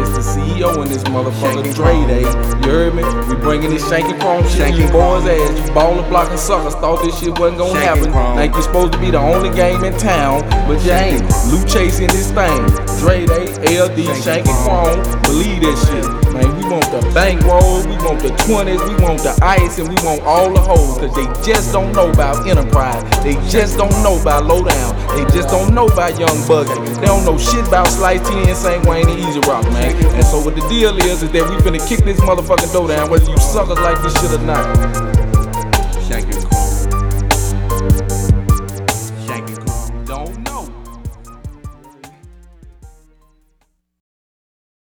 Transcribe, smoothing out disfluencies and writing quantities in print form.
It's the CEO in this motherfucker, Dre Day. You heard me? We bringing this shanking chrome shit. You boys ass, you baller blocking suckers. Thought this shit wasn't gonna happen. Think you supposed to be the only game in town, but you ain't. Loot chasing this thing. Dre Day, LD, shanking chrome. Believe that shit. Man, we want the bankroll, we want the 20s, we want the ice, and we want all the hoes. Cause they just don't know about Enterprise. They just don't know about Lowdown. They just don't know about Young Bugsy. They don't know shit about Slice T and St. Wayne and Easy Rock, man. And so what the deal is that we finna kick this motherfucking door down, whether you suckers like this shit or not.